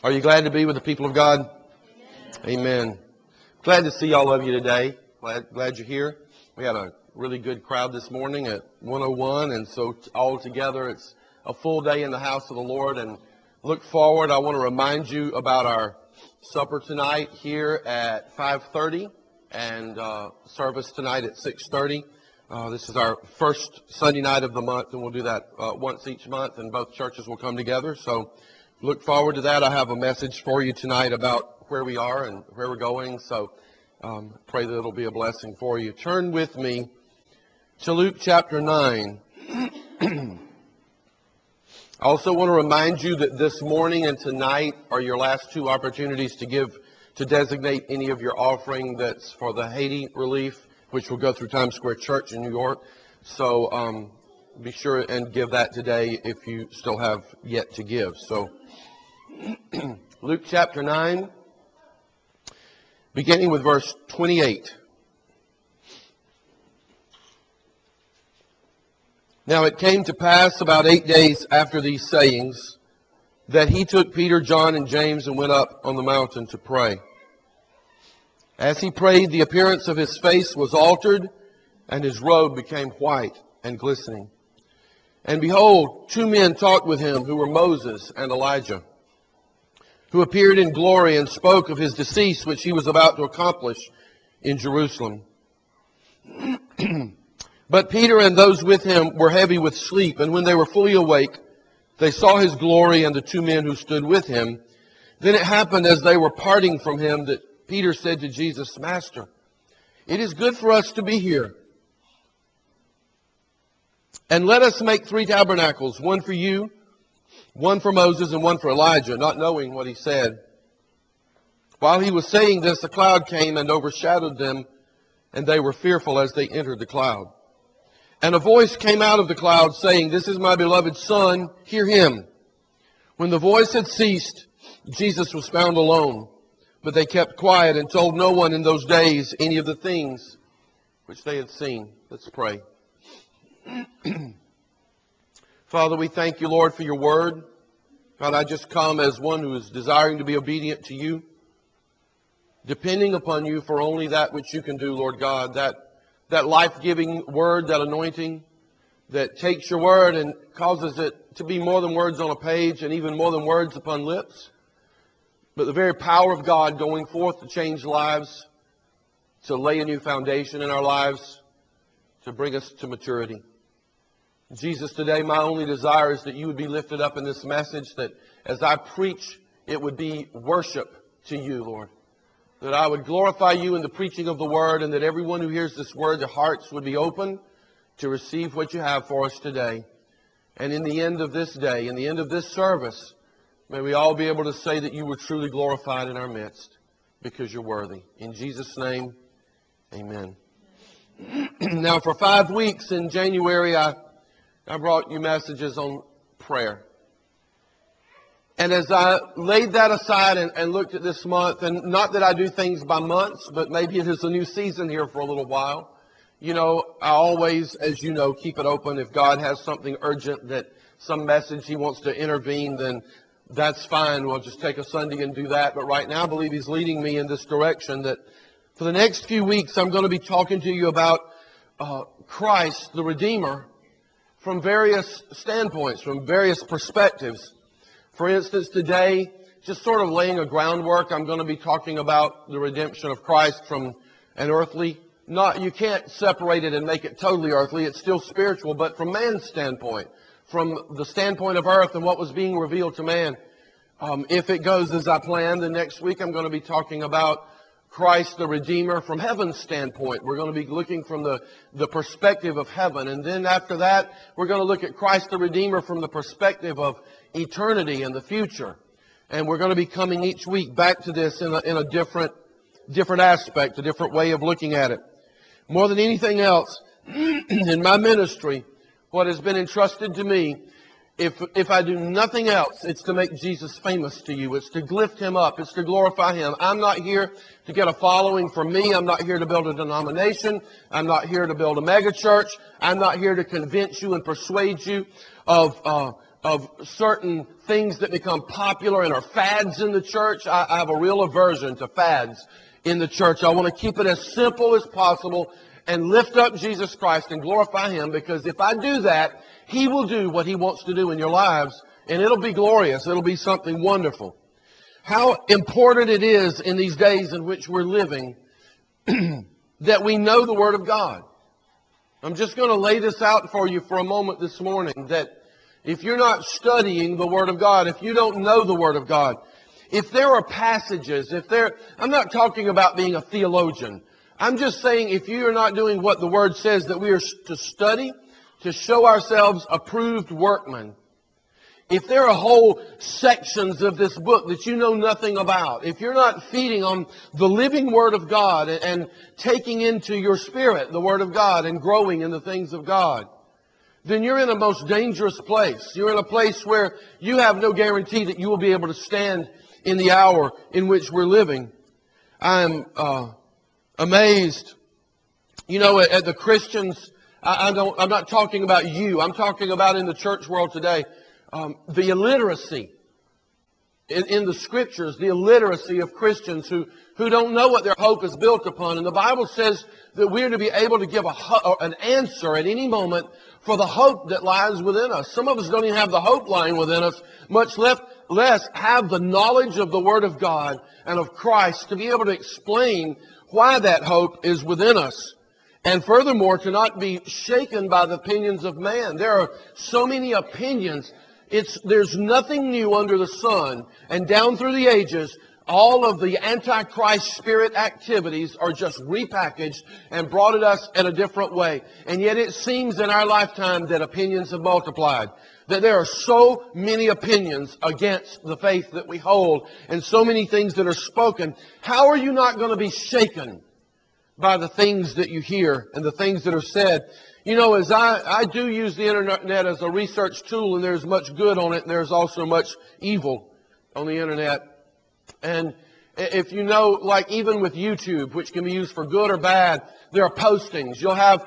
Are you glad to be with the people of God? Amen. Glad to see all of you today. Glad you're here. We had a really good crowd this morning at 101, and so all together it's a full day in the house of the Lord. And look forward. I want to remind you about our supper tonight here at 5:30 and service tonight at 6:30. This is our first Sunday night of the month, and we'll do that once each month, and both churches will come together. So look forward to that. I have a message for you tonight about where we are and where we're going. So pray that it'll be a blessing for you. Turn with me to Luke chapter 9. I also want to remind you that this morning and tonight are your last two opportunities to designate any of your offering that's for the Haiti relief, which will go through Times Square Church in New York. So be sure and give that today if you still have yet to give. So Luke chapter 9, beginning with verse 28. Now it came to pass about 8 days after these sayings that he took Peter, John, and James and went up on the mountain to pray. As he prayed, the appearance of his face was altered, and his robe became white and glistening. And behold, two men talked with him, who were Moses and Elijah, who appeared in glory and spoke of his decease, which he was about to accomplish in Jerusalem. But Peter and those with him were heavy with sleep, and when they were fully awake, they saw his glory and the two men who stood with him. Then it happened as they were parting from him that Peter said to Jesus, Master, it is good for us to be here. And let us make 3 tabernacles, one for you, one for Moses, and one for Elijah, not knowing what he said. While he was saying this, a cloud came and overshadowed them, and they were fearful as they entered the cloud. And a voice came out of the cloud saying, This is my beloved Son, hear him. When the voice had ceased, Jesus was found alone. But they kept quiet and told no one in those days any of the things which they had seen. Let's pray. Father, we thank you, Lord, for your word. God, I just come as one who is desiring to be obedient to you, depending upon you for only that which you can do, Lord God, that life-giving word, that anointing that takes your word and causes it to be more than words on a page and even more than words upon lips, but the very power of God going forth to change lives, to lay a new foundation in our lives, to bring us to maturity. Jesus, today my only desire is that you would be lifted up in this message, that as I preach, it would be worship to you, Lord. That I would glorify you in the preaching of the word, and that everyone who hears this word, their hearts would be open to receive what you have for us today. And in the end of this day, in the end of this service, may we all be able to say that you were truly glorified in our midst, because you're worthy. In Jesus' name, amen. Now, for 5 weeks in January, I brought you messages on prayer. And as I laid that aside and looked at this month, and not that I do things by months, but maybe it is a new season here for a little while. You know, I always, as you know, keep it open. If God has something urgent, that some message he wants to intervene, then that's fine. We'll just take a Sunday and do that. But right now, I believe he's leading me in this direction, that for the next few weeks, I'm going to be talking to you about Christ, the Redeemer, from various standpoints, from various perspectives. For instance, today, just sort of laying a groundwork, I'm going to be talking about the redemption of Christ from an earthly. You can't separate it and make it totally earthly. It's still spiritual, but from man's standpoint, from the standpoint of earth and what was being revealed to man. If it goes as I planned, then next week I'm going to be talking about Christ the Redeemer from heaven's standpoint. We're going to be looking from the perspective of heaven. And then after that, we're going to look at Christ the Redeemer from the perspective of eternity and the future. And we're going to be coming each week back to this in a different aspect, a different way of looking at it. More than anything else, in my ministry, what has been entrusted to me, if I do nothing else, it's to make Jesus famous to you. It's to lift him up. It's to glorify him. I'm not here to get a following for me. I'm not here to build a denomination. I'm not here to build a mega church. I'm not here to convince you and persuade you of of certain things that become popular and are fads in the church. I have a real aversion to fads in the church. I want to keep it as simple as possible and lift up Jesus Christ and glorify Him, because if I do that, He will do what He wants to do in your lives, and it'll be glorious. It'll be something wonderful. How important it is in these days in which we're living that we know the Word of God. I'm just going to lay this out for you for a moment this morning, that if you're not studying the Word of God, if you don't know the Word of God, if there are passages, I'm not talking about being a theologian. I'm just saying if you are not doing what the Word says that we are to study, to show ourselves approved workmen, if there are whole sections of this book that you know nothing about, if you're not feeding on the living Word of God and taking into your spirit the Word of God and growing in the things of God, then you're in a most dangerous place. You're in a place where you have no guarantee that you will be able to stand in the hour in which we're living. I'm amazed, at the Christians. I'm not talking about you. I'm talking about in the church world today. The illiteracy in the Scriptures, the illiteracy of Christians who don't know what their hope is built upon. And the Bible says that we are to be able to give an answer at any moment for the hope that lies within us. Some of us don't even have the hope lying within us, much less have the knowledge of the Word of God and of Christ to be able to explain why that hope is within us. And furthermore, to not be shaken by the opinions of man. There are so many opinions. There's nothing new under the sun. And down through the ages, all of the Antichrist spirit activities are just repackaged and brought at us in a different way. And yet it seems in our lifetime that opinions have multiplied. That there are so many opinions against the faith that we hold, and so many things that are spoken. How are you not going to be shaken by the things that you hear and the things that are said? As I do use the internet as a research tool, and there's much good on it, and there's also much evil on the internet. And if you know, like even with YouTube, which can be used for good or bad, there are postings. You'll have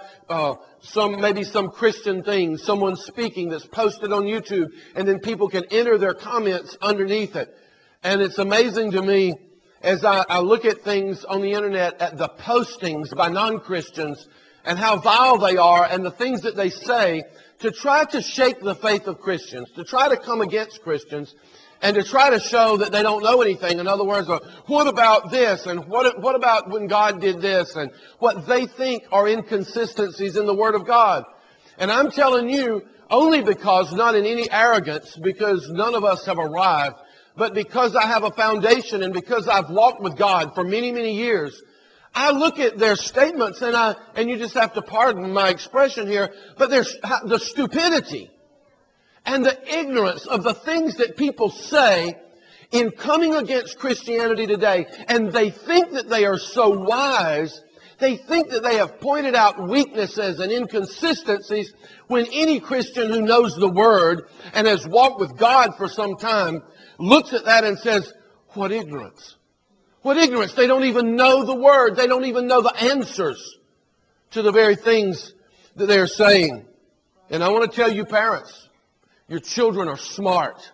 maybe some Christian thing, someone speaking that's posted on YouTube, and then people can enter their comments underneath it. And it's amazing to me as I look at things on the internet, at the postings by non-Christians and how vile they are and the things that they say to try to shake the faith of Christians, to try to come against Christians, and to try to show that they don't know anything. In other words, what about this? And what about when God did this? And what they think are inconsistencies in the Word of God. And I'm telling you, only because, not in any arrogance, because none of us have arrived, but because I have a foundation and because I've walked with God for many, many years, I look at their statements and you just have to pardon my expression here, but there's the stupidity and the ignorance of the things that people say in coming against Christianity today. And they think that they are so wise. They think that they have pointed out weaknesses and inconsistencies when any Christian who knows the Word and has walked with God for some time looks at that and says, what ignorance. What ignorance. They don't even know the Word. They don't even know the answers to the very things that they're saying. And I want to tell you, parents, your children are smart.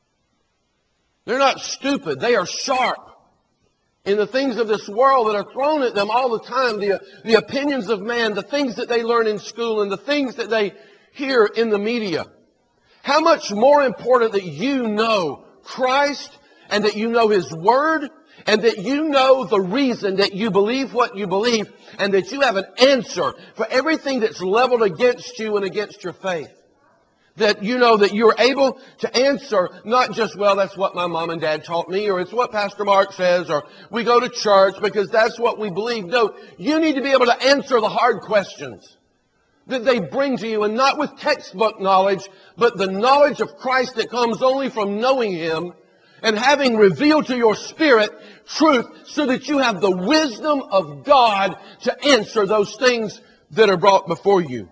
They're not stupid. They are sharp in the things of this world that are thrown at them all the time. The opinions of man, the things that they learn in school, and the things that they hear in the media. How much more important that you know Christ and that you know His Word and that you know the reason that you believe what you believe and that you have an answer for everything that's leveled against you and against your faith. That you know that you're able to answer not just, well, that's what my mom and dad taught me, or it's what Pastor Mark says, or we go to church because that's what we believe. No, you need to be able to answer the hard questions that they bring to you, and not with textbook knowledge, but the knowledge of Christ that comes only from knowing Him and having revealed to your spirit truth so that you have the wisdom of God to answer those things that are brought before you.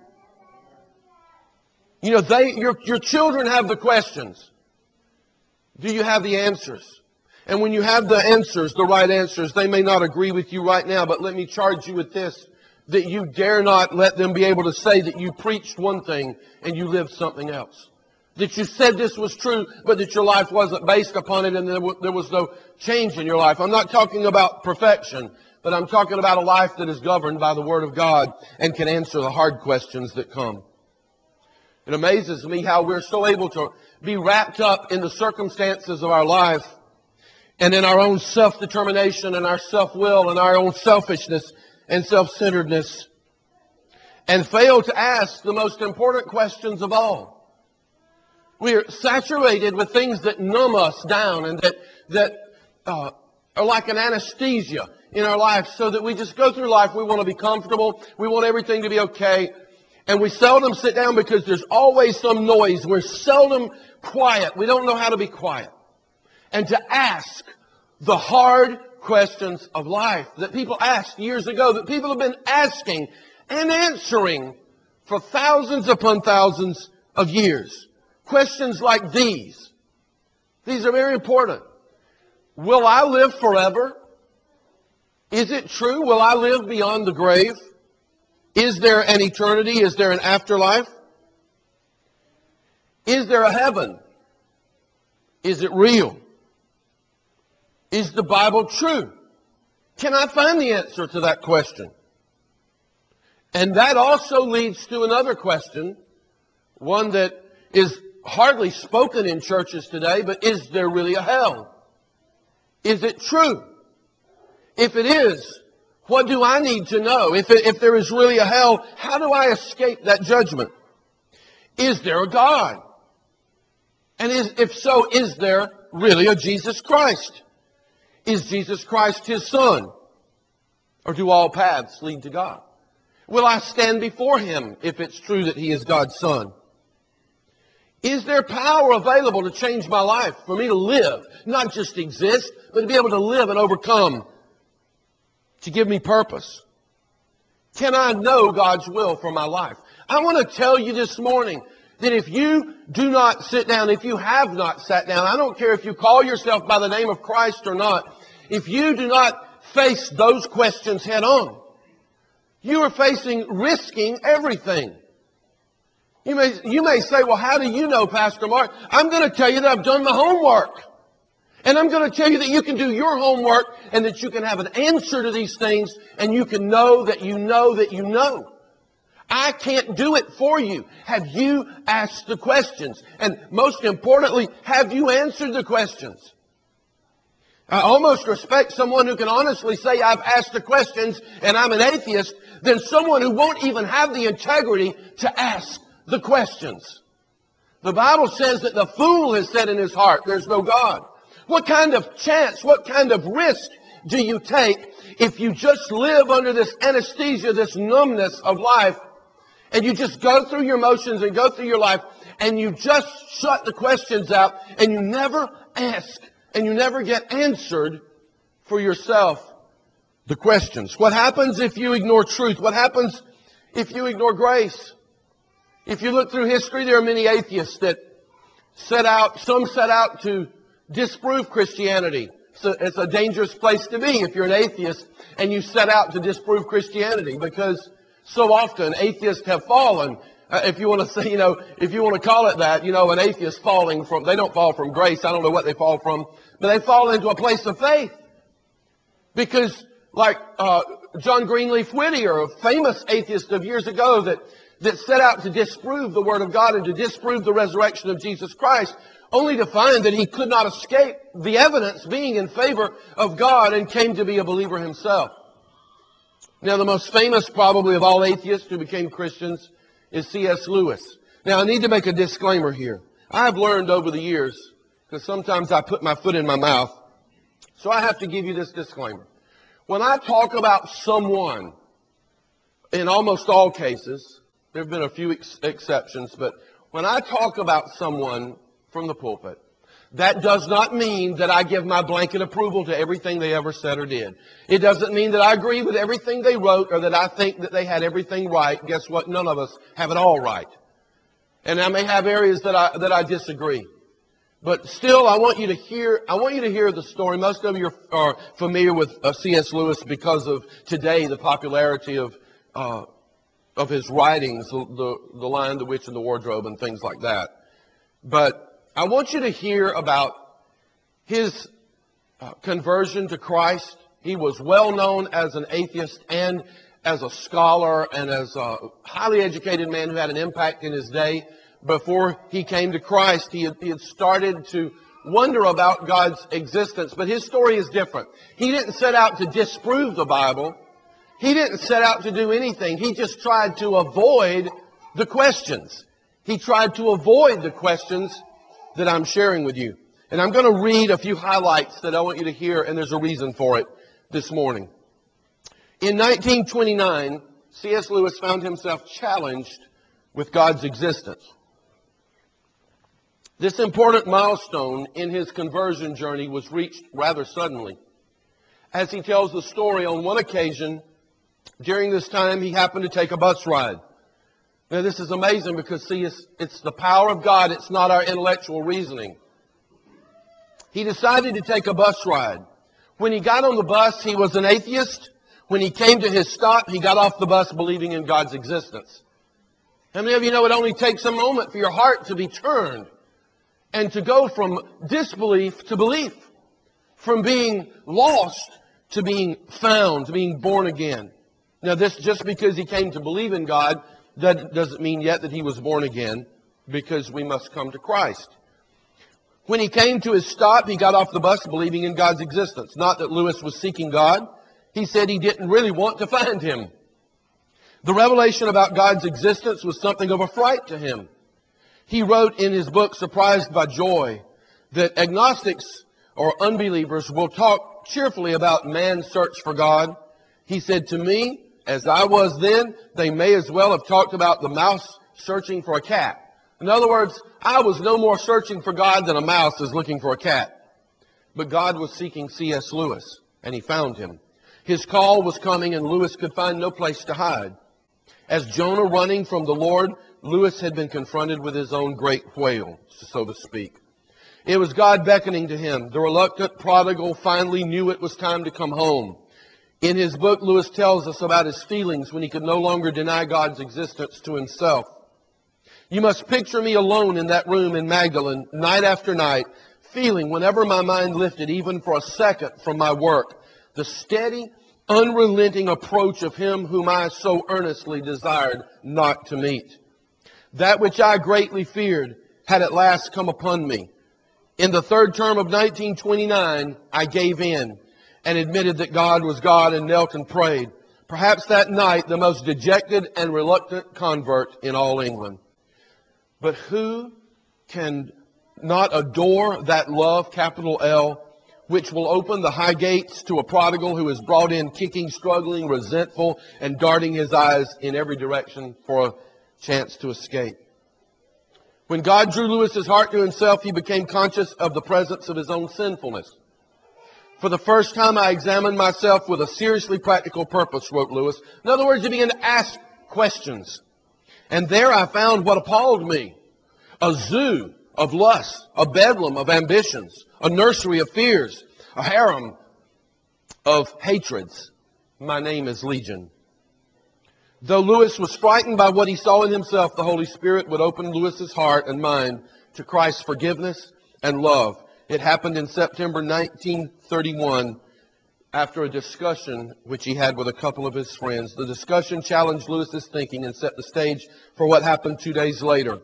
Your children have the questions. Do you have the answers? And when you have the answers, the right answers, they may not agree with you right now, but let me charge you with this, that you dare not let them be able to say that you preached one thing and you lived something else. That you said this was true, but that your life wasn't based upon it and there was no change in your life. I'm not talking about perfection, but I'm talking about a life that is governed by the Word of God and can answer the hard questions that come. It amazes me how we're so able to be wrapped up in the circumstances of our life and in our own self-determination and our self-will and our own selfishness and self-centeredness, and fail to ask the most important questions of all. We're saturated with things that numb us down and that are like an anesthesia in our life, so that we just go through life. We want to be comfortable. We want everything to be okay. And we seldom sit down because there's always some noise. We're seldom quiet. We don't know how to be quiet. And to ask the hard questions of life that people asked years ago, that people have been asking and answering for thousands upon thousands of years. Questions like these. These are very important. Will I live forever? Is it true? Will I live beyond the grave? Is there an eternity? Is there an afterlife? Is there a heaven? Is it real? Is the Bible true? Can I find the answer to that question? And that also leads to another question, one that is hardly spoken in churches today, but is there really a hell? Is it true? If it is, what do I need to know? If there is really a hell, how do I escape that judgment? Is there a God? And if so, is there really a Jesus Christ? Is Jesus Christ His Son? Or do all paths lead to God? Will I stand before Him if it's true that He is God's Son? Is there power available to change my life, for me to live, not just exist, but to be able to live and overcome, to give me purpose? Can I know God's will for my life? I want to tell you this morning that if you do not sit down, if you have not sat down, I don't care if you call yourself by the name of Christ or not, if you do not face those questions head on, you are risking everything. You may say, well, how do you know, Pastor Mark? I'm going to tell you that I've done my homework. And I'm going to tell you that you can do your homework and that you can have an answer to these things and you can know that you know that you know. I can't do it for you. Have you asked the questions? And most importantly, have you answered the questions? I almost respect someone who can honestly say, I've asked the questions and I'm an atheist, than someone who won't even have the integrity to ask the questions. The Bible says that the fool has said in his heart, there's no God. What kind of chance, what kind of risk do you take if you just live under this anesthesia, this numbness of life, and you just go through your motions and go through your life, and you just shut the questions out, and you never ask, and you never get answered for yourself the questions? What happens if you ignore truth? What happens if you ignore grace? If you look through history, there are many atheists that set out to disprove Christianity. So it's a dangerous place to be if you're an atheist and you set out to disprove Christianity, because so often atheists have fallen. If you want to say, if you want to call it that, an atheist falling from, they don't fall from grace. I don't know what they fall from, but they fall into a place of faith. Because like John Greenleaf Whittier, a famous atheist of years ago that set out to disprove the Word of God and to disprove the resurrection of Jesus Christ, only to find that he could not escape the evidence being in favor of God, and came to be a believer himself. Now, the most famous probably of all atheists who became Christians is C.S. Lewis. Now, I need to make a disclaimer here. I've learned over the years, because sometimes I put my foot in my mouth, so I have to give you this disclaimer. When I talk about someone, in almost all cases, there have been a few exceptions, but when I talk about someone from the pulpit, that does not mean that I give my blanket approval to everything they ever said or did. It doesn't mean that I agree with everything they wrote or that I think that they had everything right. Guess what? None of us have it all right. And I may have areas that I disagree. But still, I want you to hear the story. Most of you are familiar with C.S. Lewis because of today, the popularity of his writings, the Lion, the Witch, and the Wardrobe, and things like that. But I want you to hear about his conversion to Christ. He was well known as an atheist and as a scholar and as a highly educated man who had an impact in his day. Before he came to Christ, he had started to wonder about God's existence. But his story is different. He didn't set out to disprove the Bible. He didn't set out to do anything. He just tried to avoid the questions. He tried to avoid the questions that I'm sharing with you. And I'm going to read a few highlights that I want you to hear, and there's a reason for it this morning. In 1929, C.S. Lewis found himself challenged with God's existence. This important milestone in his conversion journey was reached rather suddenly. As he tells the story, on one occasion, during this time, he happened to take a bus ride. Now, this is amazing because, see, it's the power of God. It's not our intellectual reasoning. He decided to take a bus ride. When he got on the bus, he was an atheist. When he came to his stop, he got off the bus believing in God's existence. How many of you know it only takes a moment for your heart to be turned and to go from disbelief to belief, from being lost to being found, to being born again? Now, this just because he came to believe in God, that doesn't mean yet that he was born again, because we must come to Christ. When he came to his stop, he got off the bus believing in God's existence. Not that Lewis was seeking God. He said he didn't really want to find him. The revelation about God's existence was something of a fright to him. He wrote in his book, Surprised by Joy, that agnostics or unbelievers will talk cheerfully about man's search for God. He said, to me, as I was then, they may as well have talked about the mouse searching for a cat. In other words, I was no more searching for God than a mouse is looking for a cat. But God was seeking C.S. Lewis, and he found him. His call was coming, and Lewis could find no place to hide. As Jonah running from the Lord, Lewis had been confronted with his own great whale, so to speak. It was God beckoning to him. The reluctant prodigal finally knew it was time to come home. In his book, Lewis tells us about his feelings when he could no longer deny God's existence to himself. You must picture me alone in that room in Magdalene, night after night, feeling, whenever my mind lifted, even for a second from my work, the steady, unrelenting approach of him whom I so earnestly desired not to meet. That which I greatly feared had at last come upon me. In the third term of 1929, I gave in and admitted that God was God and knelt and prayed. Perhaps that night, the most dejected and reluctant convert in all England. But who can not adore that love, capital L, which will open the high gates to a prodigal who is brought in kicking, struggling, resentful, and darting his eyes in every direction for a chance to escape? When God drew Lewis's heart to himself, he became conscious of the presence of his own sinfulness. For the first time, I examined myself with a seriously practical purpose, wrote Lewis. In other words, he began to ask questions. And there I found what appalled me. A zoo of lust, a bedlam of ambitions, a nursery of fears, a harem of hatreds. My name is Legion. Though Lewis was frightened by what he saw in himself, the Holy Spirit would open Lewis's heart and mind to Christ's forgiveness and love. It happened in September 1931 after a discussion which he had with a couple of his friends. The discussion challenged Lewis's thinking and set the stage for what happened 2 days later.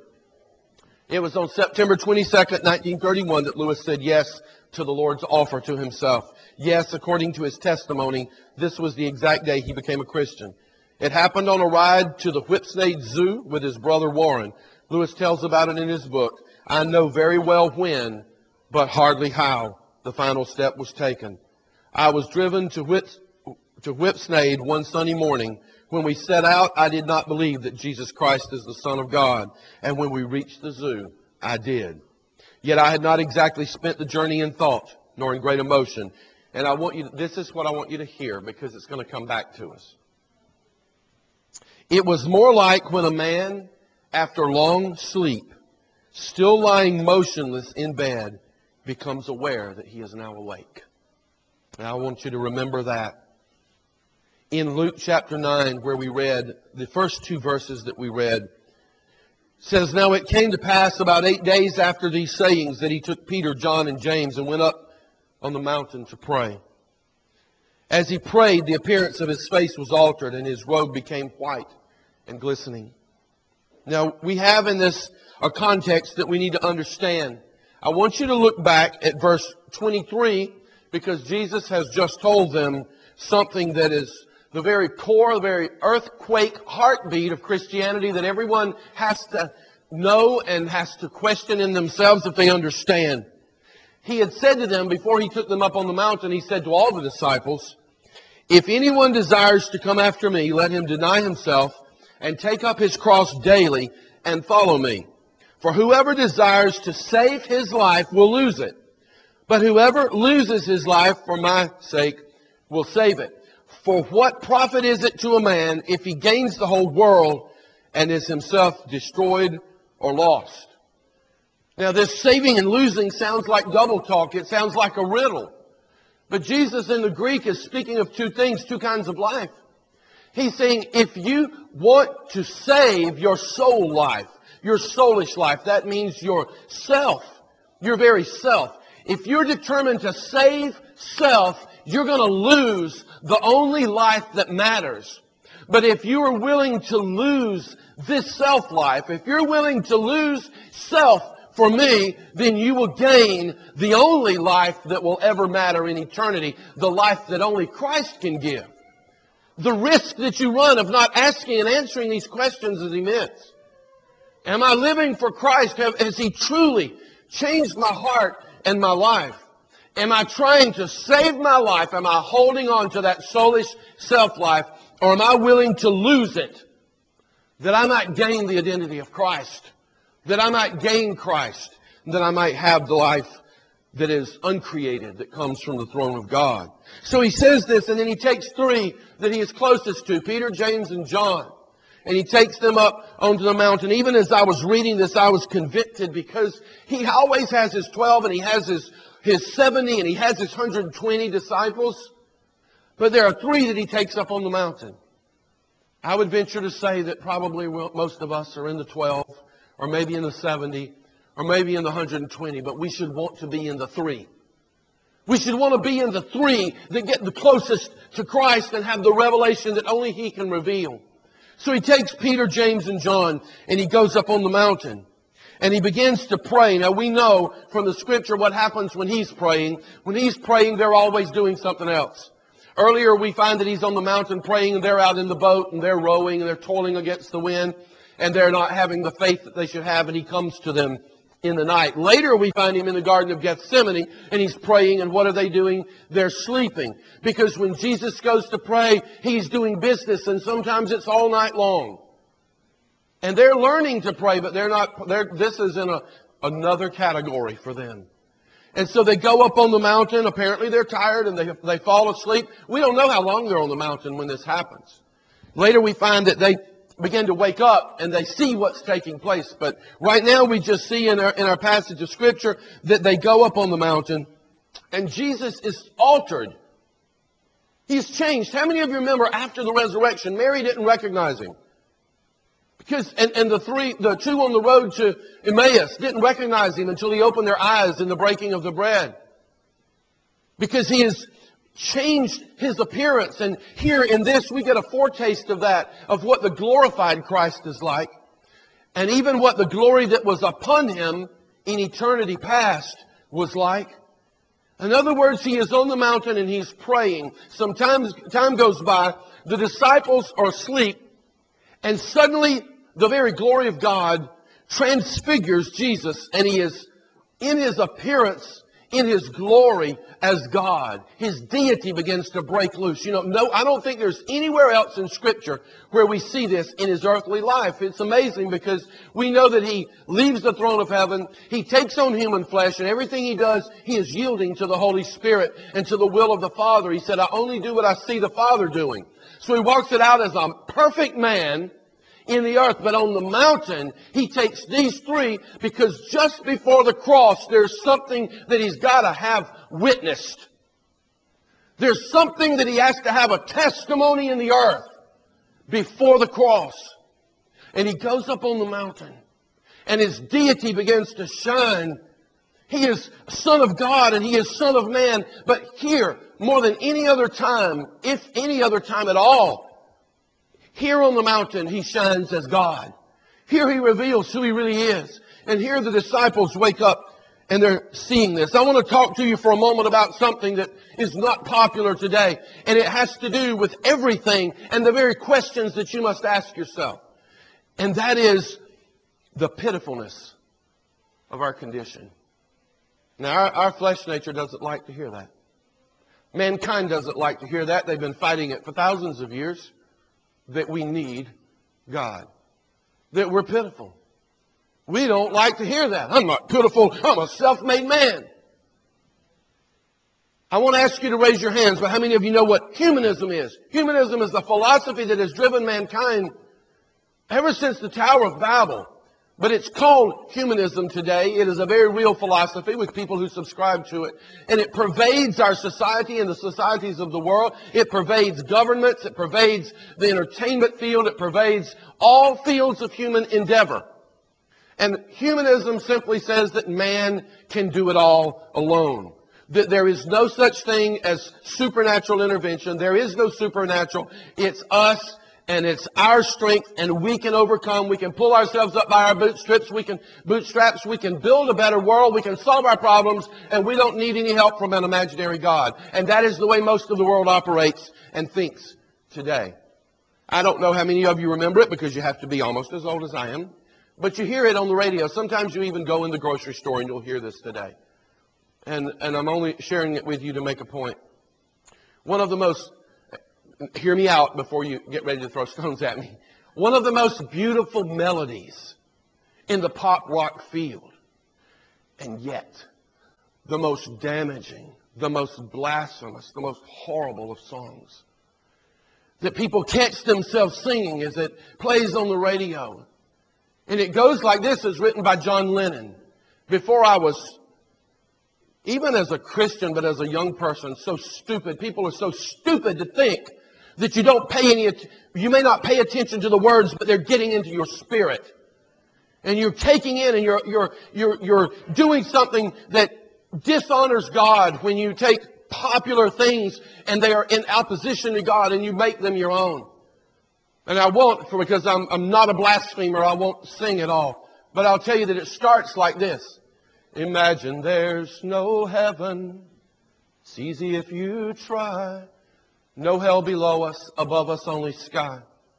It was on September 22nd, 1931 that Lewis said yes to the Lord's offer to himself. Yes, according to his testimony, this was the exact day he became a Christian. It happened on a ride to the Whipsnade Zoo with his brother Warren. Lewis tells about it in his book. I know very well when, but hardly how, the final step was taken. I was driven to Whipsnade one sunny morning. When we set out, I did not believe that Jesus Christ is the Son of God. And when we reached the zoo, I did. Yet I had not exactly spent the journey in thought, nor in great emotion. And this is what I want you to hear, because it's going to come back to us. It was more like when a man, after long sleep, still lying motionless in bed, becomes aware that he is now awake. Now I want you to remember that. In Luke chapter 9, where we read the first two verses that we read, says, "Now it came to pass about 8 days after these sayings that he took Peter, John, and James and went up on the mountain to pray. As he prayed, the appearance of his face was altered, and his robe became white and glistening." Now, we have in this a context that we need to understand. I want you to look back at verse 23, because Jesus has just told them something that is the very core, the very earthquake heartbeat of Christianity that everyone has to know and has to question in themselves if they understand. He had said to them before he took them up on the mountain, he said to all the disciples, "If anyone desires to come after me, let him deny himself and take up his cross daily and follow me. For whoever desires to save his life will lose it. But whoever loses his life for my sake will save it. For what profit is it to a man if he gains the whole world and is himself destroyed or lost?" Now, this saving and losing sounds like double talk. It sounds like a riddle. But Jesus in the Greek is speaking of two things, two kinds of life. He's saying if you want to save your soul life, your soulish life, that means your self, your very self. If you're determined to save self, you're going to lose the only life that matters. But if you are willing to lose this self-life, if you're willing to lose self for me, then you will gain the only life that will ever matter in eternity, the life that only Christ can give. The risk that you run of not asking and answering these questions is immense. Am I living for Christ? Has He truly changed my heart and my life? Am I trying to save my life? Am I holding on to that soulish self-life? Or am I willing to lose it that I might gain the identity of Christ? That I might gain Christ? That I might have the life that is uncreated, that comes from the throne of God. So he says this, and then he takes three that he is closest to, Peter, James, and John. And he takes them up onto the mountain. Even as I was reading this, I was convicted because he always has his 12 and he has his 70 and he has his 120 disciples. But there are three that he takes up on the mountain. I would venture to say that probably most of us are in the 12 or maybe in the 70 or maybe in the 120, but we should want to be in the three. We should want to be in the three that get the closest to Christ and have the revelation that only He can reveal. So he takes Peter, James, and John, and he goes up on the mountain. And he begins to pray. Now we know from the Scripture what happens when he's praying. When he's praying, they're always doing something else. Earlier we find that he's on the mountain praying, and they're out in the boat, and they're rowing, and they're toiling against the wind, and they're not having the faith that they should have, and he comes to them in the night. Later we find him in the Garden of Gethsemane, and he's praying, and what are they doing? They're sleeping. Because when Jesus goes to pray, he's doing business, and sometimes it's all night long. And they're learning to pray, but this is in another category for them. And so they go up on the mountain. Apparently they're tired, and they fall asleep. We don't know how long they're on the mountain when this happens. Later we find that they begin to wake up and they see what's taking place. But right now we just see in our passage of Scripture that they go up on the mountain and Jesus is altered. He's changed. How many of you remember after the resurrection, Mary didn't recognize him? Because and the two on the road to Emmaus didn't recognize him until he opened their eyes in the breaking of the bread. Because he has changed his appearance. And here in this, we get a foretaste of that, of what the glorified Christ is like. And even what the glory that was upon him in eternity past was like. In other words, he is on the mountain and he's praying. Time goes by, the disciples are asleep, and suddenly the very glory of God transfigures Jesus, and he is in his appearance, in his glory as God. His deity begins to break loose. I don't think there's anywhere else in Scripture where we see this in his earthly life. It's amazing because we know that he leaves the throne of heaven. He takes on human flesh, and everything he does, he is yielding to the Holy Spirit and to the will of the Father. He said, I only do what I see the Father doing. So he walks it out as a perfect man in the earth. But on the mountain, he takes these three because just before the cross, there's something that he's got to have witnessed. There's something that he has to have a testimony in the earth before the cross. And he goes up on the mountain. and His deity begins to shine. He is Son of God and He is Son of Man. But here, more than any other time, if any other time at all, here on the mountain, He shines as God. Here He reveals who He really is. And here the disciples wake up and they're seeing this. I want to talk to you for a moment about something that is not popular today. And it has to do with everything and the very questions that you must ask yourself. And that is the pitifulness of our condition. Now, our flesh nature doesn't like to hear that. Mankind doesn't like to hear that. They've been fighting it for thousands of years. That we need God. That we're pitiful. We don't like to hear that. I'm not pitiful. I'm a self-made man. I want to ask you to raise your hands, but how many of you know what humanism is? Humanism is the philosophy that has driven mankind ever since the Tower of Babel. But it's called humanism today. It is a very real philosophy with people who subscribe to it. And it pervades our society and the societies of the world. It pervades governments. It pervades the entertainment field. It pervades all fields of human endeavor. And humanism simply says that man can do it all alone. That there is no such thing as supernatural intervention. There is no supernatural. It's us and it's our strength, and we can overcome. We can pull ourselves up by our bootstraps. We can build a better world. We can solve our problems, and we don't need any help from an imaginary God. And that is the way most of the world operates and thinks today. I don't know how many of you remember it because you have to be almost as old as I am. But you hear it on the radio. Sometimes you even go in the grocery store and you'll hear this today. And I'm only sharing it with you to make a point. One of the most, hear me out before you get ready to throw stones at me. One of the most beautiful melodies in the pop rock field, and yet the most damaging, the most blasphemous, the most horrible of songs that people catch themselves singing as it plays on the radio. And it goes like this. It's written by John Lennon. Before I was, even as a Christian, but as a young person, so stupid. People are so stupid to think that you don't pay any, you may not pay attention to the words, but they're getting into your spirit. And you're taking in and you're doing something that dishonors God when you take popular things and they are in opposition to God and you make them your own. And I won't, because I'm not a blasphemer, I won't sing it all. But I'll tell you that it starts like this. Imagine there's no heaven. It's easy if you try. No hell below us, above us only sky.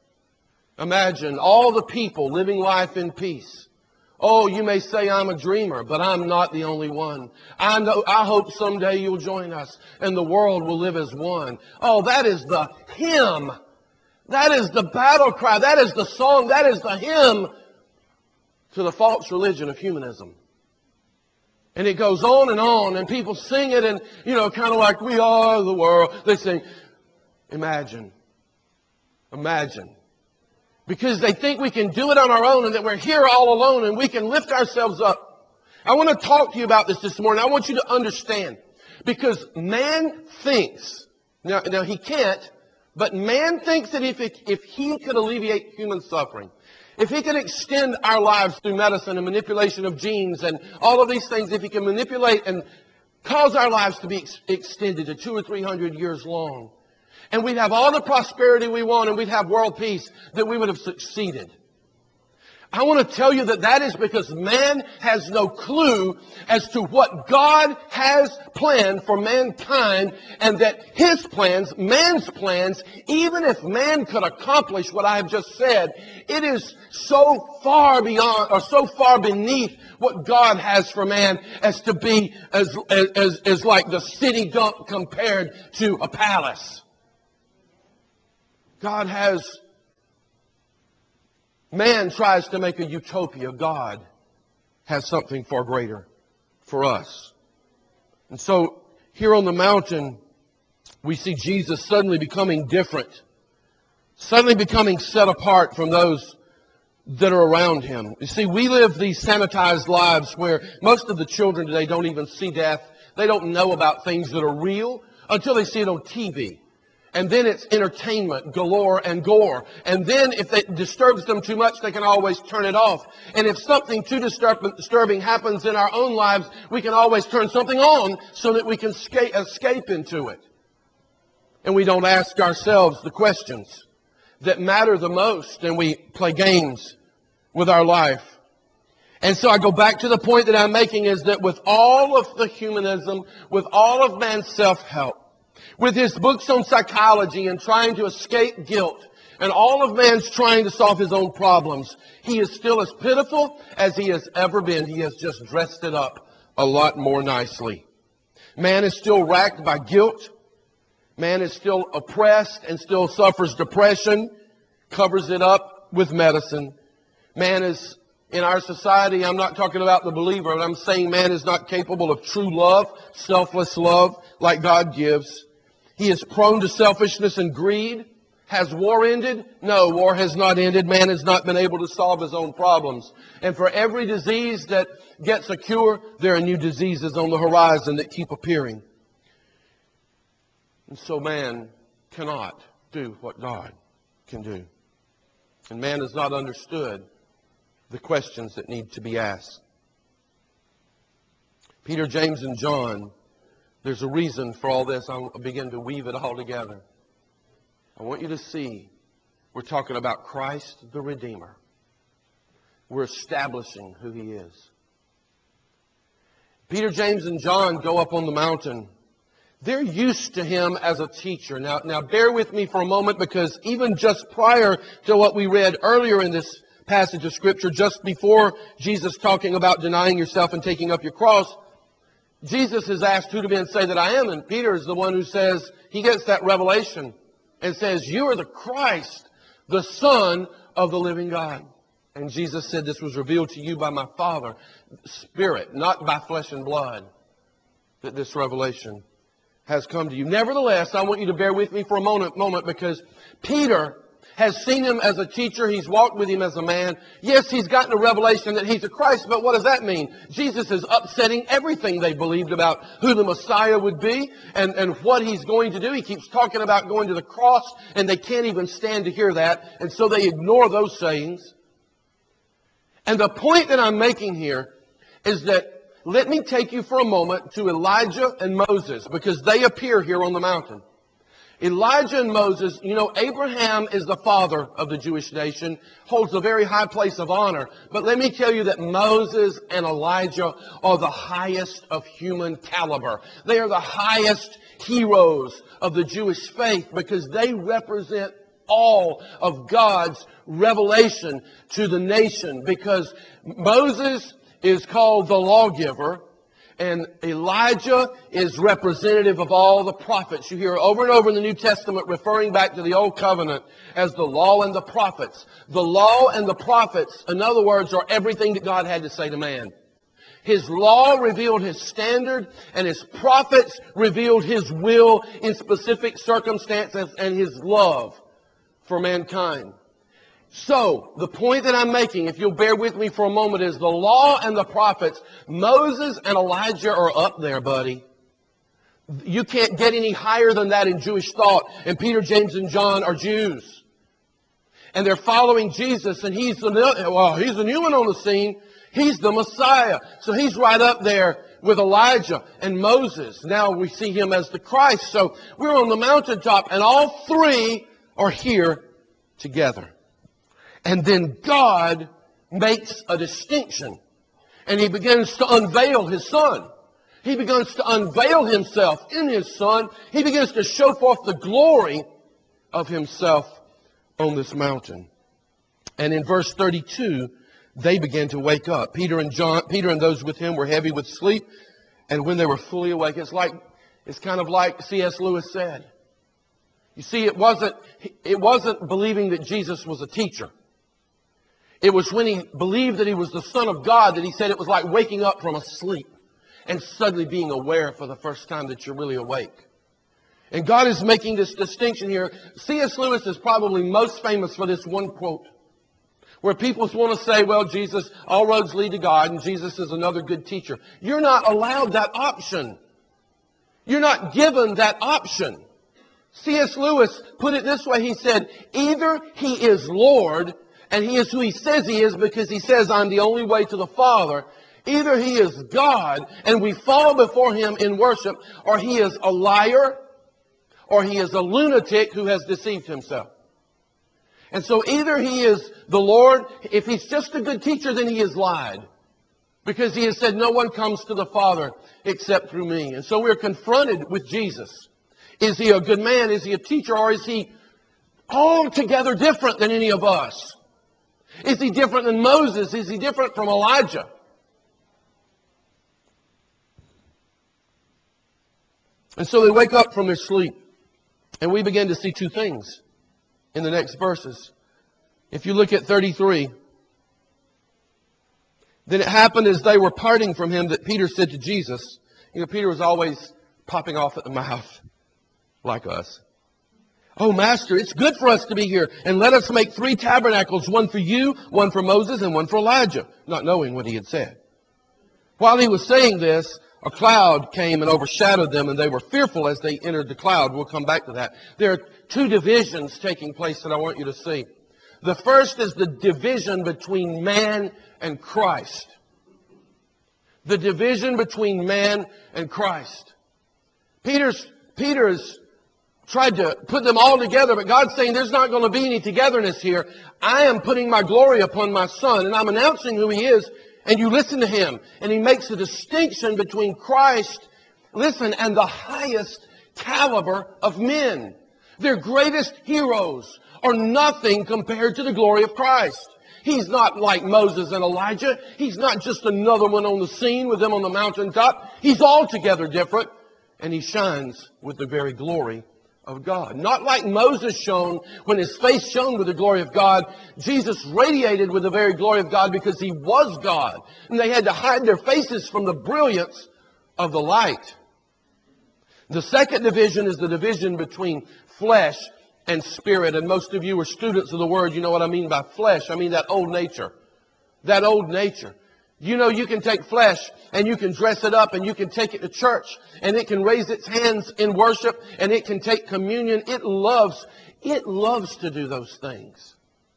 Imagine all the people living life in peace. Oh, you may say I'm a dreamer, but I'm not the only one. I hope someday you'll join us and the world will live as one. Oh, that is the hymn. That is the battle cry. That is the song. That is the hymn to the false religion of humanism. And it goes on, and people sing it, and, kind of like we are the world. They sing, imagine. Because they think we can do it on our own and that we're here all alone and we can lift ourselves up. I want to talk to you about this morning. I want you to understand. Because man thinks, now he can't, but man thinks that if he could alleviate human suffering, if he could extend our lives through medicine and manipulation of genes and all of these things, if he can manipulate and cause our lives to be extended to 200 or 300 years long, and we'd have all the prosperity we want and we'd have world peace, that we would have succeeded. I want to tell you that is because man has no clue as to what God has planned for mankind, and that His plans, man's plans, even if man could accomplish what I have just said, it is so far beyond or so far beneath what God has for man as to be as like the city dump compared to a palace. Man tries to make a utopia. God has something far greater for us. And so here on the mountain, we see Jesus suddenly becoming different, suddenly becoming set apart from those that are around Him. You see, we live these sanitized lives where most of the children today don't even see death. They don't know about things that are real until they see it on TV. And then it's entertainment galore and gore. And then if it disturbs them too much, they can always turn it off. And if something too disturbing happens in our own lives, we can always turn something on so that we can escape into it. And we don't ask ourselves the questions that matter the most, and we play games with our life. And so I go back to the point that I'm making, is that with all of the humanism, with all of man's self-help, with his books on psychology and trying to escape guilt, and all of man's trying to solve his own problems, he is still as pitiful as he has ever been. He has just dressed it up a lot more nicely. Man is still racked by guilt. Man is still oppressed and still suffers depression, covers it up with medicine. Man is, in our society, I'm not talking about the believer, but I'm saying man is not capable of true love, selfless love like God gives. He is prone to selfishness and greed. Has war ended? No, war has not ended. Man has not been able to solve his own problems. And for every disease that gets a cure, there are new diseases on the horizon that keep appearing. And so man cannot do what God can do. And man has not understood the questions that need to be asked. Peter, James, and John, there's a reason for all this. I'll begin to weave it all together. I want you to see we're talking about Christ the Redeemer. We're establishing who He is. Peter, James, and John go up on the mountain. They're used to Him as a teacher. Now bear with me for a moment, because even just prior to what we read earlier in this passage of Scripture, just before Jesus talking about denying yourself and taking up your cross, Jesus is asked, who do men say that I am? And Peter is the one who says, he gets that revelation and says, you are the Christ, the Son of the living God. And Jesus said, this was revealed to you by my Father, Spirit, not by flesh and blood, that this revelation has come to you. Nevertheless, I want you to bear with me for a moment, because Peter has seen Him as a teacher. He's walked with Him as a man. Yes, he's gotten a revelation that He's the Christ, but what does that mean? Jesus is upsetting everything they believed about who the Messiah would be and what He's going to do. He keeps talking about going to the cross, and they can't even stand to hear that, and so they ignore those sayings. And the point that I'm making here is that, let me take you for a moment to Elijah and Moses, because they appear here on the mountain. Elijah and Moses, you know, Abraham is the father of the Jewish nation, holds a very high place of honor. But let me tell you that Moses and Elijah are the highest of human caliber. They are the highest heroes of the Jewish faith, because they represent all of God's revelation to the nation. Because Moses is called the lawgiver, and Elijah is representative of all the prophets. You hear over and over in the New Testament referring back to the Old Covenant as the law and the prophets. The law and the prophets, in other words, are everything that God had to say to man. His law revealed His standard, and His prophets revealed His will in specific circumstances and His love for mankind. So, the point that I'm making, if you'll bear with me for a moment, is the law and the prophets. Moses and Elijah are up there, buddy. You can't get any higher than that in Jewish thought. And Peter, James, and John are Jews. And they're following Jesus, and he's the new one on the scene. He's the Messiah. So he's right up there with Elijah and Moses. Now we see Him as the Christ. So we're on the mountaintop, and all three are here together. And then God makes a distinction, and He begins to unveil His Son. He begins to unveil Himself in His Son. He begins to show forth the glory of Himself on this mountain. And in verse 32, they began to wake up. Peter and those with him were heavy with sleep, and when they were fully awake, it's kind of like C.S. Lewis said. You see, it wasn't believing that Jesus was a teacher. It was when he believed that He was the Son of God that he said it was like waking up from a sleep and suddenly being aware for the first time that you're really awake. And God is making this distinction here. C.S. Lewis is probably most famous for this one quote, where people want to say, well, Jesus, all roads lead to God, and Jesus is another good teacher. You're not allowed that option. You're not given that option. C.S. Lewis put it this way. He said, either He is Lord, and He is who He says He is because He says, I'm the only way to the Father. Either He is God, and we fall before Him in worship, or He is a liar, or He is a lunatic who has deceived himself. And so either He is the Lord. If He's just a good teacher, then He has lied. Because He has said, no one comes to the Father except through me. And so we're confronted with Jesus. Is He a good man? Is He a teacher? Or is He altogether different than any of us? Is He different than Moses? Is He different from Elijah? And so they wake up from their sleep. And we begin to see two things in the next verses. If you look at 33, then it happened as they were parting from Him that Peter said to Jesus, Peter was always popping off at the mouth like us. Oh, Master, it's good for us to be here. And let us make 3 tabernacles, one for you, one for Moses, and one for Elijah, not knowing what he had said. While he was saying this, a cloud came and overshadowed them, and they were fearful as they entered the cloud. We'll come back to that. There are 2 divisions taking place that I want you to see. The first is the division between man and Christ. The division between man and Christ. Peter's tried to put them all together, but God's saying there's not going to be any togetherness here. I am putting my glory upon my Son, and I'm announcing who He is, and you listen to Him. And He makes a distinction between Christ, listen, and the highest caliber of men. Their greatest heroes are nothing compared to the glory of Christ. He's not like Moses and Elijah. He's not just another one on the scene with them on the mountaintop. He's altogether different, and He shines with the very glory of God. Not like Moses shone when his face shone with the glory of God. Jesus radiated with the very glory of God because He was God. And they had to hide their faces from the brilliance of the light. The second division is the division between flesh and spirit. And most of you are students of the Word. You know what I mean by flesh. I mean that old nature. That old nature. You know, you can take flesh and you can dress it up and you can take it to church and it can raise its hands in worship and it can take communion. It loves to do those things.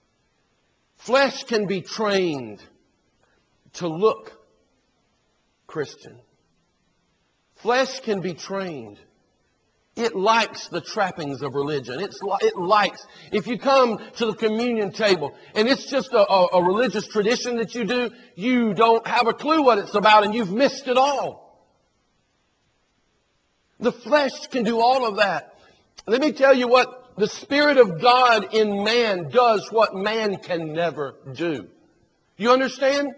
Flesh can be trained to look Christian. Flesh can be trained. It likes the trappings of religion. It likes, if you come to the communion table and it's just a religious tradition that you do, you don't have a clue what it's about and you've missed it all. The flesh can do all of that. Let me tell you what the Spirit of God in man does what man can never do. You understand?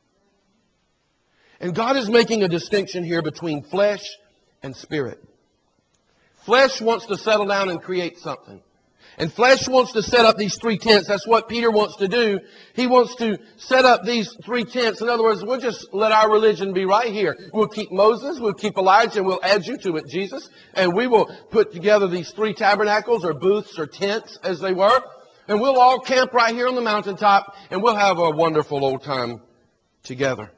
And God is making a distinction here between flesh and spirit. Flesh wants to settle down and create something. And flesh wants to set up these 3 tents. That's what Peter wants to do. He wants to set up these 3 tents. In other words, we'll just let our religion be right here. We'll keep Moses, we'll keep Elijah, and we'll add you to it, Jesus. And we will put together these 3 tabernacles or booths or tents as they were. And we'll all camp right here on the mountaintop and we'll have a wonderful old time together.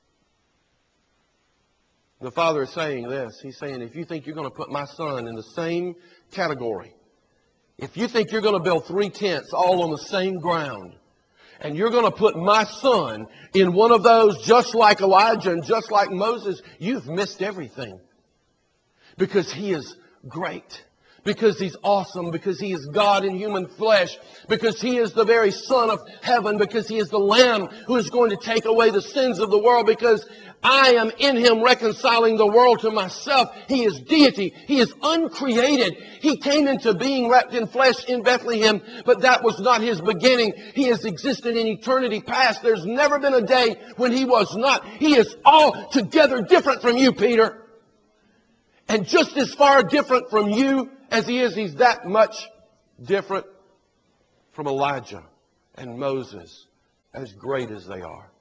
The Father is saying this. He's saying, if you think you're going to put my Son in the same category, if you think you're going to build 3 tents all on the same ground, and you're going to put my Son in one of those just like Elijah and just like Moses, you've missed everything. Because He is great. Because He's awesome. Because He is God in human flesh. Because He is the very Son of heaven. Because He is the Lamb who is going to take away the sins of the world. Because I am in Him reconciling the world to myself. He is deity. He is uncreated. He came into being wrapped in flesh in Bethlehem, but that was not His beginning. He has existed in eternity past. There's never been a day when He was not. He is altogether different from you, Peter. And just as far different from you as He is, He's that much different from Elijah and Moses, as great as they are.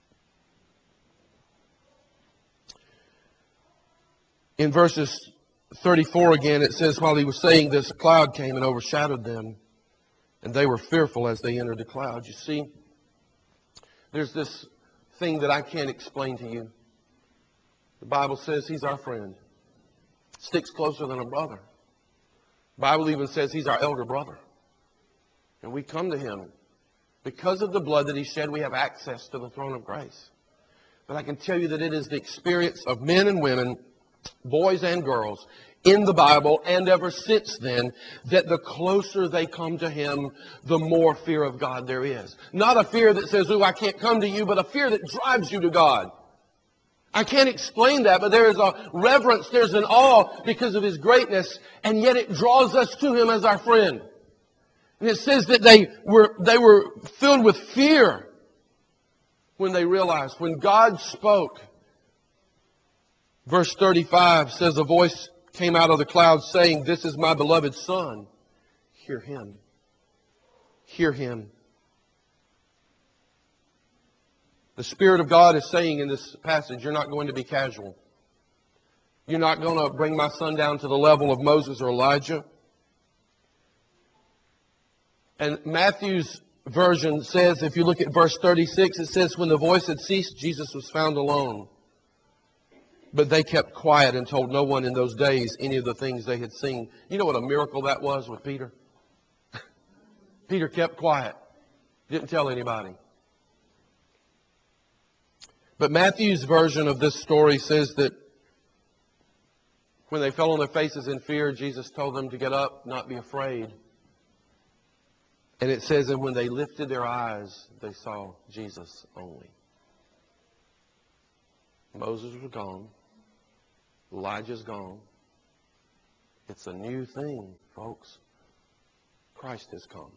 In verses 34 again, it says, while He was saying this, a cloud came and overshadowed them, and they were fearful as they entered the cloud. You see, there's this thing that I can't explain to you. The Bible says He's our friend. Sticks closer than a brother. The Bible even says He's our elder brother. And we come to Him. Because of the blood that He shed, we have access to the throne of grace. But I can tell you that it is the experience of men and women, boys and girls, in the Bible and ever since then, that the closer they come to Him, the more fear of God there is. Not a fear that says, "Oh, I can't come to you," but a fear that drives you to God. I can't explain that, but there is a reverence, there's an awe because of His greatness, and yet it draws us to Him as our friend. And it says that they were filled with fear when they realized, when God spoke. Verse 35 says, "A voice came out of the clouds saying, 'This is my beloved Son. Hear Him.'" Hear Him. The Spirit of God is saying in this passage, you're not going to be casual. You're not going to bring my Son down to the level of Moses or Elijah. And Matthew's version says, if you look at verse 36, it says, "When the voice had ceased, Jesus was found alone. But they kept quiet and told no one in those days any of the things they had seen." You know what a miracle that was with Peter? Peter kept quiet. Didn't tell anybody. But Matthew's version of this story says that when they fell on their faces in fear, Jesus told them to get up, not be afraid. And it says, and when they lifted their eyes, they saw Jesus only. Moses was gone. Elijah's gone. It's a new thing, folks. Christ has come.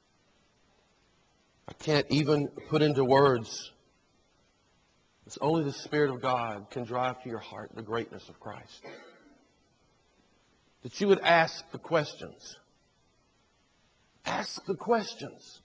I can't even put into words. It's only the Spirit of God can drive to your heart the greatness of Christ. That you would ask the questions. Ask the questions.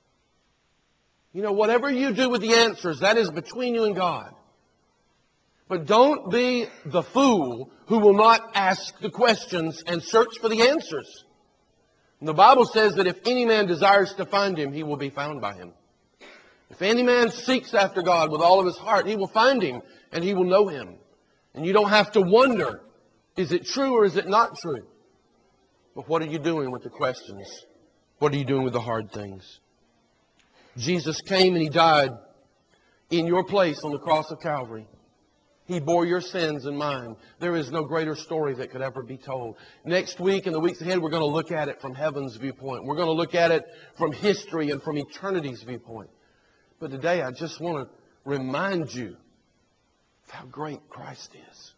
You know, whatever you do with the answers, that is between you and God. But don't be the fool who will not ask the questions and search for the answers. And the Bible says that if any man desires to find Him, he will be found by Him. If any man seeks after God with all of his heart, he will find Him and he will know Him. And you don't have to wonder, is it true or is it not true? But what are you doing with the questions? What are you doing with the hard things? Jesus came and He died in your place on the cross of Calvary. He bore your sins and mine. There is no greater story that could ever be told. Next week and the weeks ahead, we're going to look at it from heaven's viewpoint. We're going to look at it from history and from eternity's viewpoint. But today, I just want to remind you of how great Christ is.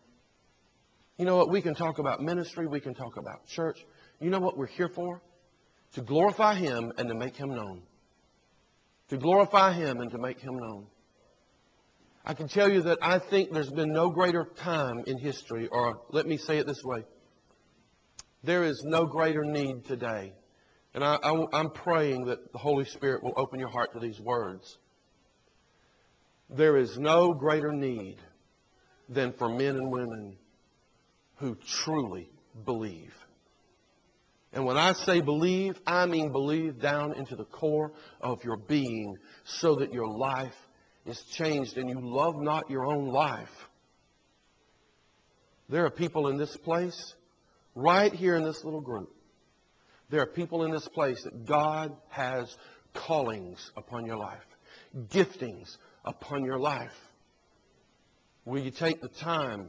You know what? We can talk about ministry. We can talk about church. You know what we're here for? To glorify Him and to make Him known. To glorify Him and to make Him known. I can tell you that I think there's been no greater time in history, or let me say it this way. There is no greater need today. And I'm praying that the Holy Spirit will open your heart to these words. There is no greater need than for men and women who truly believe. And when I say believe, I mean believe down into the core of your being so that your life is changed and you love not your own life. There are people in this place, right here in this little group. There are people in this place that God has callings upon your life, giftings upon your life. Will you take the time?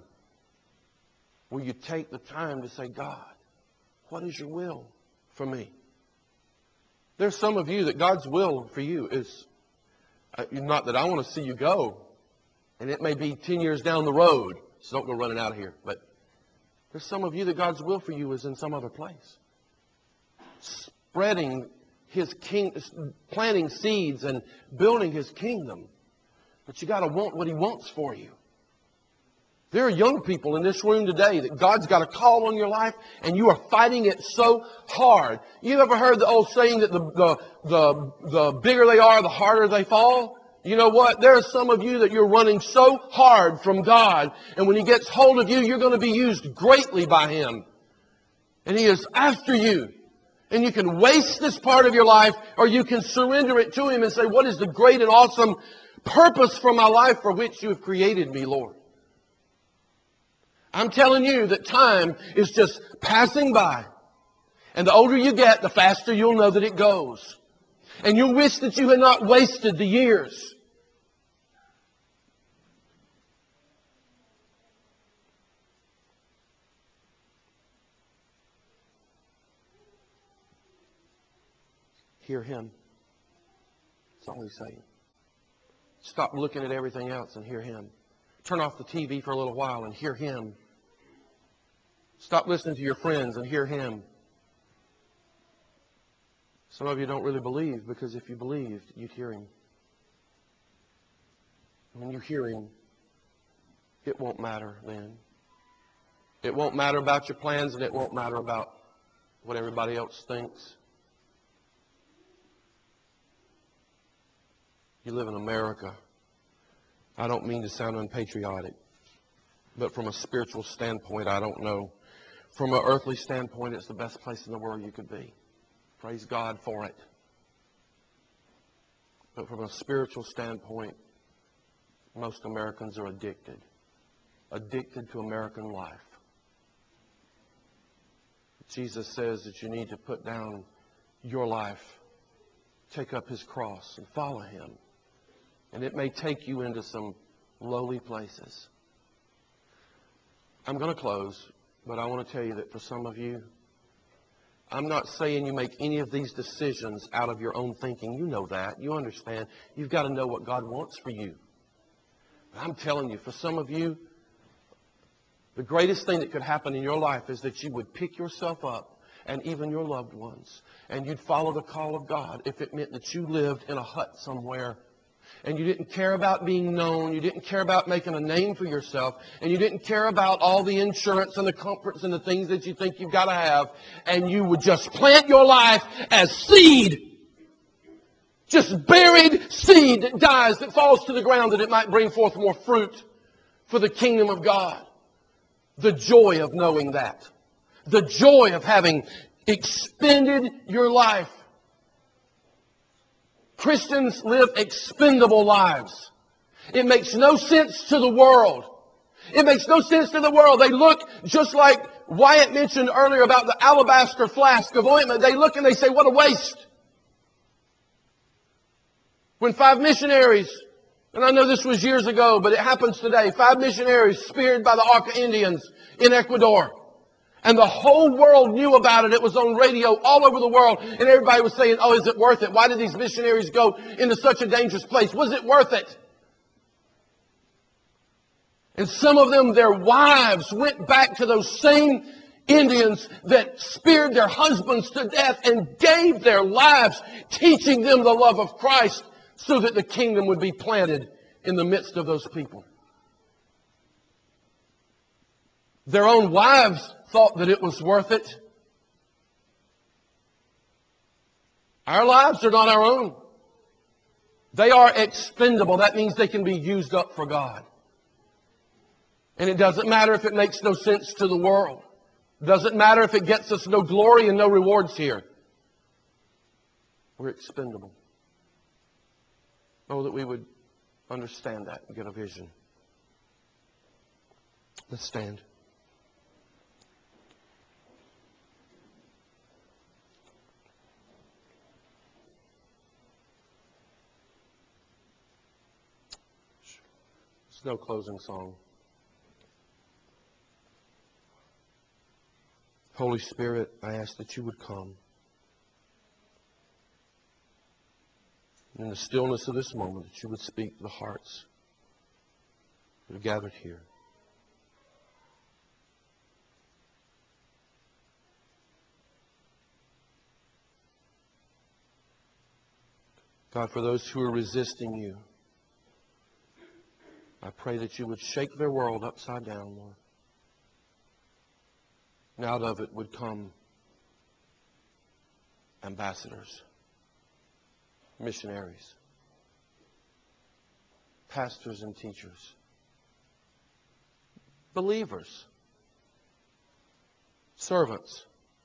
Will you take the time to say, God, what is your will for me? There's some of you that God's will for you is, not that I want to see you go, and it may be 10 years down the road, so don't go running out of here, but there's some of you that God's will for you is in some other place. Spreading His kingdom, planting seeds and building His kingdom. But you got to want what He wants for you. There are young people in this room today that God's got a call on your life and you are fighting it so hard. You ever heard the old saying that the bigger they are, the harder they fall? You know what? There are some of you that you're running so hard from God, and when He gets hold of you, you're going to be used greatly by Him. And He is after you. And you can waste this part of your life, or you can surrender it to Him and say, what is the great and awesome purpose for my life for which you have created me, Lord? I'm telling you that time is just passing by. And the older you get, the faster you'll know that it goes. And you'll wish that you had not wasted the years. Hear Him. That's all He's saying. Stop looking at everything else and hear Him. Turn off the TV for a little while and hear Him. Stop listening to your friends and hear Him. Some of you don't really believe, because if you believed, you'd hear Him. When you hear Him, it won't matter then. It won't matter about your plans, and it won't matter about what everybody else thinks. You live in America. I don't mean to sound unpatriotic, but from a spiritual standpoint, I don't know. From an earthly standpoint, it's the best place in the world you could be. Praise God for it. But from a spiritual standpoint, most Americans are addicted. Addicted to American life. Jesus says that you need to put down your life, take up His cross, and follow Him. And it may take you into some lowly places. I'm going to close, but I want to tell you that for some of you, I'm not saying you make any of these decisions out of your own thinking. You know that. You understand. You've got to know what God wants for you. But I'm telling you, for some of you, the greatest thing that could happen in your life is that you would pick yourself up, and even your loved ones, and you'd follow the call of God if it meant that you lived in a hut somewhere. And you didn't care about being known. You didn't care about making a name for yourself. And you didn't care about all the insurance and the comforts and the things that you think you've got to have. And you would just plant your life as seed. Just buried seed that dies, that falls to the ground, that it might bring forth more fruit for the kingdom of God. The joy of knowing that. The joy of having expended your life. Christians live expendable lives. It makes no sense to the world. It makes no sense to the world. They look just like Wyatt mentioned earlier about the alabaster flask of ointment. They look and they say, what a waste. When 5 missionaries, and I know this was years ago, but it happens today, 5 missionaries speared by the Auca Indians in Ecuador. And the whole world knew about it. It was on radio all over the world. And everybody was saying, oh, is it worth it? Why did these missionaries go into such a dangerous place? Was it worth it? And some of them, their wives went back to those same Indians that speared their husbands to death and gave their lives, teaching them the love of Christ so that the kingdom would be planted in the midst of those people. Their own wives thought that it was worth it. Our lives are not our own. They are expendable. That means they can be used up for God. And it doesn't matter if it makes no sense to the world. It doesn't matter if it gets us no glory and no rewards here. We're expendable. Oh, that we would understand that and get a vision. Let's stand. There's no closing song. Holy Spirit, I ask that you would come. In the stillness of this moment, that you would speak to the hearts that are gathered here. God, for those who are resisting you, I pray that you would shake their world upside down, Lord. And out of it would come ambassadors, missionaries, pastors and teachers, believers, servants,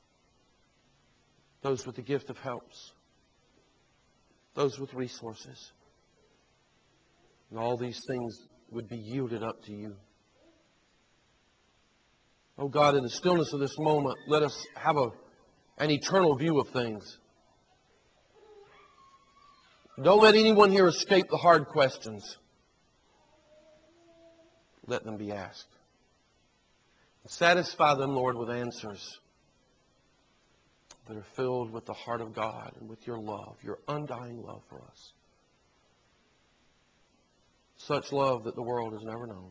those with the gift of helps, those with resources. And all these things would be yielded up to you. Oh God, in the stillness of this moment, let us have a an eternal view of things. Don't let anyone here escape the hard questions. Let them be asked. Satisfy them, Lord, with answers that are filled with the heart of God and with your love, your undying love for us. Such love that the world has never known.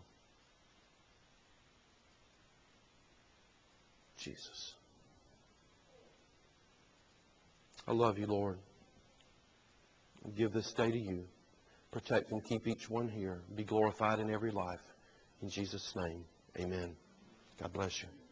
Jesus. I love you, Lord. I give this day to you. Protect and keep each one here. Be glorified in every life. In Jesus' name, amen. God bless you.